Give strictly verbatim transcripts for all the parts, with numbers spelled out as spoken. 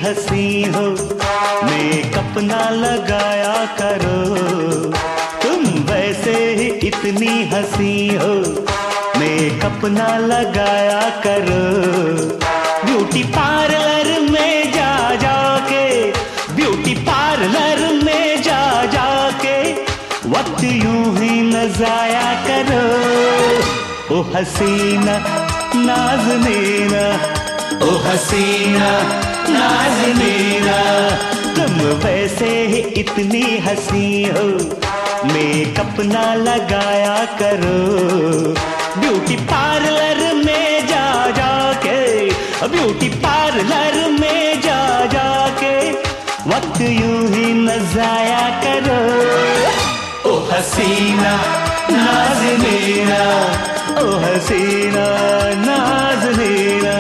हंसी हो, मेकअप ना लगाया करो। तुम वैसे ही इतनी हंसी हो, मेकअप ना लगाया करो। ब्यूटी पार्लर में जा जाके, ब्यूटी पार्लर में जा जाके वक्त यूं ही न जाया करो। ओ हसीना नाज़नीना, ओ हसीना नाज़नीना, तुम वैसे ही इतनी हंसी हो, मेकअप ना लगाया करो। ब्यूटी पार्लर में जा जाके, ब्यूटी पार्लर में जा जाके वक्त यूं ही न जाया करो। ओ हसीना नाज़नीना, ओ हसीना नाज़नीना।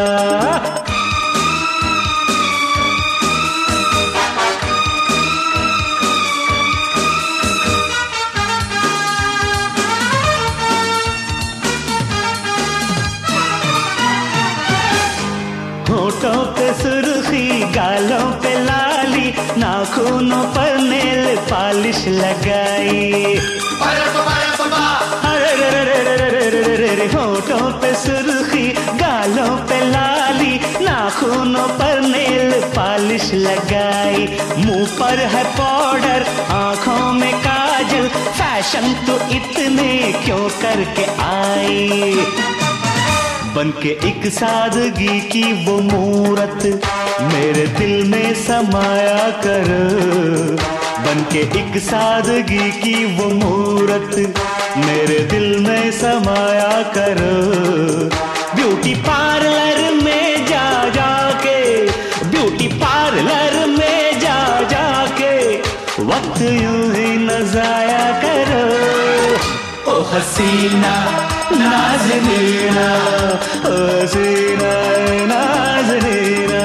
होठों पे सुर्खी, गालों पे लाली, नाखूनों पर नेल पॉलिश लगाई। होठों पे सुर्खी, गालों पे लाली, नाखूनों पर नेल पॉलिश लगाई। मुंह पर है पाउडर, आंखों में काजल, फैशन तो इतने क्यों करके आई। बन के एक सादगी की वो मूरत मेरे दिल में समाया कर। बन के एक सादगी की वो मूरत मेरे दिल में समाया कर। ब्यूटी पार्लर में जा जाके, ब्यूटी पार्लर में जा जाके वक्त यूं ही न जाया करो। ओ हसीना नाज़नीना, ओ हसीना नाज़नीना।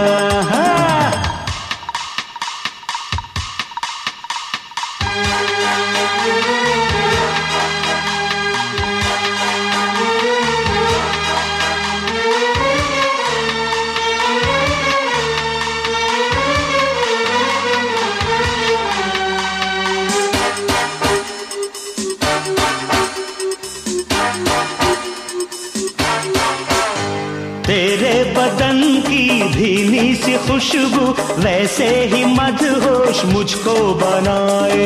तेरे बदन की भीनी सी खुशबू वैसे ही मदहोश मुझको बनाए।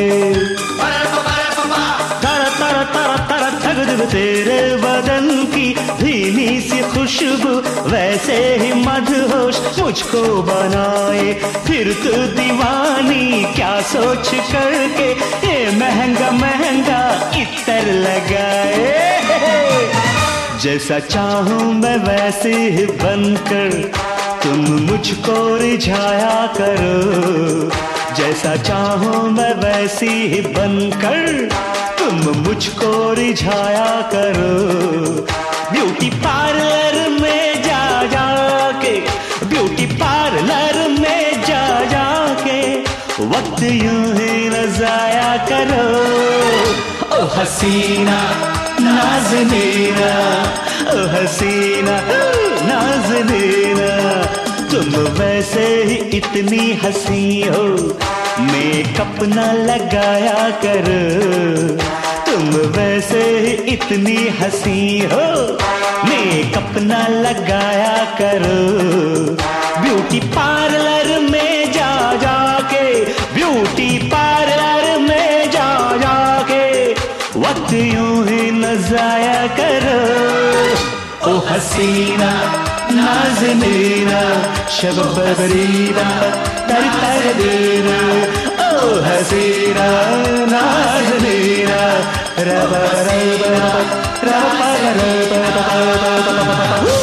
तर तर तर तर थक, तेरे बदन की भीनी सी खुशबू वैसे ही मदहोश मुझको बनाए। फिर तू दीवानी क्या सोच करके ये महंगा महंगा इत्र लगाए। जैसा चाहूं मैं वैसे ही बनकर तुम मुझको रिझाया करो। जैसा चाहूं मैं वैसी ही बनकर तुम मुझको रिझाया करो। ब्यूटी पार्लर में जा जाके, ब्यूटी पार्लर में जा जाके वक्त यूं ही न जाया करो। ओ हसीना नाज़नीना, ओ हसीना नाज़नीना, तुम वैसे ही इतनी हंसी हो, मेकअप न लगाया कर। तुम वैसे ही इतनी हंसी हो, मेकअप न लगाया करो। ब्यूटी पार्लर में जा जाके, ब्यूटी पार्लर में जा जाके वक्त यूं ही न जाया करो। ओ हसीना नाज़नीना, शबबरीना तर तर देना। ओ हसीना नाज़नीना, रब रब रब रब रब।